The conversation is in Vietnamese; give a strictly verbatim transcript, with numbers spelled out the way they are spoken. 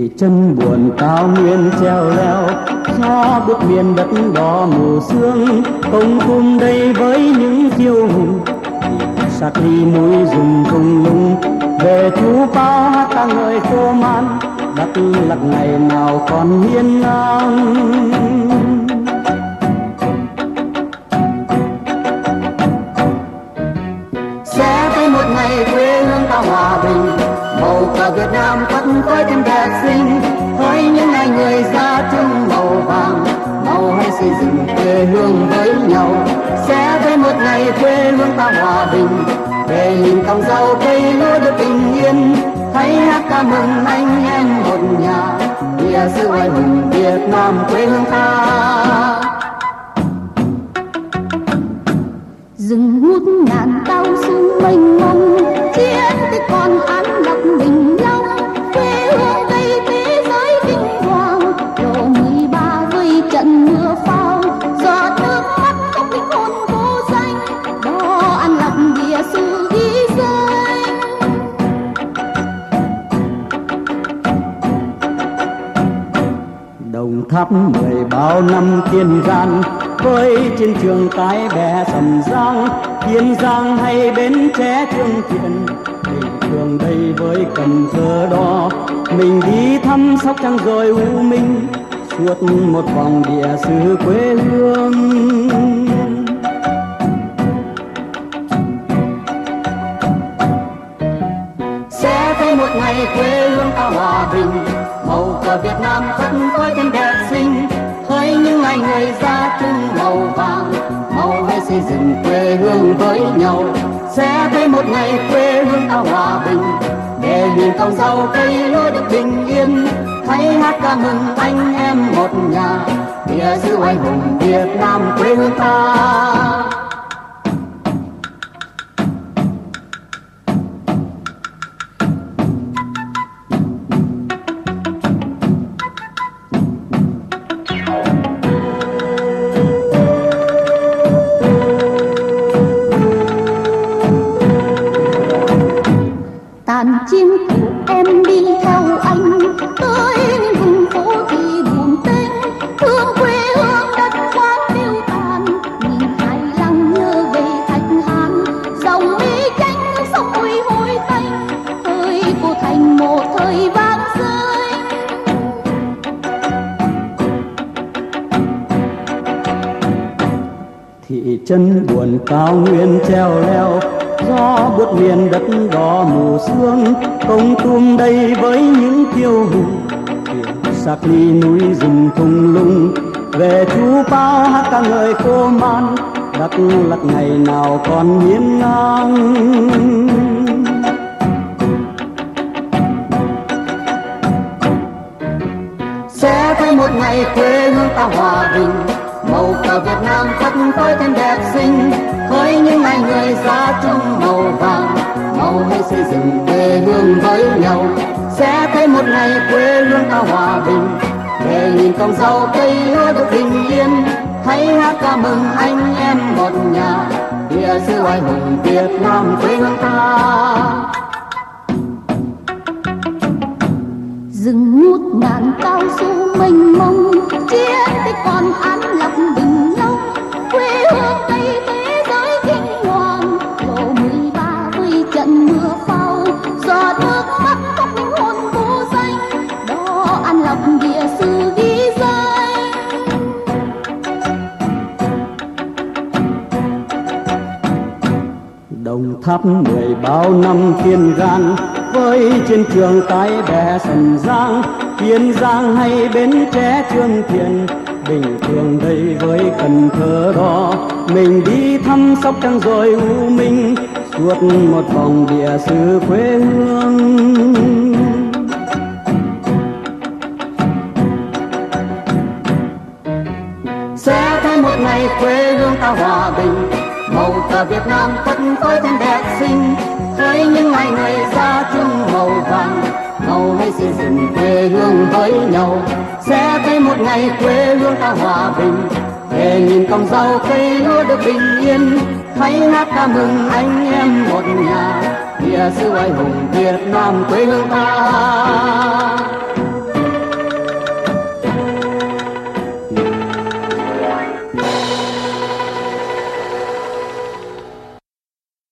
Thì chân buồn cao nguyên treo leo, gió buốt miền đất đỏ mù sương, công tung đây với những kiêu hùng. Sạc ly núi rừng thung lũng, về chú bao hát ca ngợi khô man, đất lạc ngày nào còn hiên ngang. Sẽ tới một ngày quê hương ta hòa bình, màu cờ Việt Nam phất phới thêm đẹp xinh, hỡi những ngày người ra chung màu vàng, màu hãy xây dựng quê hương với nhau. Sẽ tới một ngày quê hương ta hòa bình, về nhìn còng rau cây lúa được bình yên, hãy hát ca mừng anh em một nhà, nghĩa sư oai hùng Việt Nam quê hương ta. Rừng ngút ngàn cao su mênh mông, chiến tích còn an lộc bình long, quê hương gây thế giới kinh hoàng. Lộ mười ba với trận mưa pháo, giọt nước mắt trong linh hồn vô danh, đó an lộc địa sư ghi danh. Đồng Tháp mười bao năm tiên gian, với chiến trường cái bè Sầm Giang, Kiên Giang hay Bến Tre Trương Thiện, bình thường đây với Cần Thơ đó. Mình đi thăm Sóc Trăng rồi U Minh, suốt một vòng địa xứ quê hương. Sẽ tới một ngày quê hương ta hòa bình, màu cờ Việt Nam phất phới thêm đẹp xinh, hỡi những ngày người ra chung màu vàng, màu hãy xây dựng quê hương với nhau. Sẽ tới một ngày quê hương ta hòa bình, để nhìn còng rau cây lúa được bình yên, hãy hát ca mừng anh em một nhà, nghĩa sư oai hùng Việt Nam quê hương ta. Tàn chim cứu em đi theo anh, tới những vùng phố thì buồn tênh, thương quê hương đất quán tiêu tàn, nhìn Hải Lăng nhớ về Thạch Hàn, dòng mi tranh sông mùi hôi tanh, ơi cô thành một thời vang rơi. Thị trấn buồn cao nguyên treo leo, gió buốt miền đất đỏ mù sương, công tung đây với những kiêu hùng. Sạc ly núi rừng thung lũng, về chú bao hát ca ngợi khô man, đất lạc ngày nào còn hiên ngang. Sẽ tới một ngày quê hương ta hòa bình, màu cờ Việt Nam phất phới thêm đẹp xinh, hỡi những ngày người ra chung màu vàng, màu hãy xây dựng quê hương với nhau. Sẽ tới một ngày quê hương ta hòa bình, để nhìn còng rau cây lúa được bình yên, hãy hát ca mừng anh em một nhà, nghĩa sư oai hùng Việt Nam quê hương ta. Rừng ngút ngàn cao su mênh mông, chiến tích còn an lộc bình long, quê hương gây thế giới kinh hoàng. Lộ mười ba với trận mưa pháo, giọt nước mắt trong linh hồn vô danh, đó an lộc địa sư ghi danh. Đồng Tháp mười bao năm tiên gan, với chiến trường cái bè Sầm Giang, Kiên Giang hay Bến Tre Trương Thiện, bình thường đây với Cần Thơ đó. Mình đi thăm Sóc Trăng rồi U Minh, suốt một vòng địa xứ quê hương. Sẽ tới một ngày quê hương ta hòa bình, màu cờ Việt Nam phất phới thêm đẹp xinh, hỡi những ngày người ra chung màu vàng, màu hãy xây dựng quê hương với nhau. Sẽ tới một ngày quê hương ta hòa bình, để nhìn còng rau cây lúa được bình yên, hãy hát ca mừng anh em một nhà, nghĩa sư oai hùng Việt Nam quê hương ta.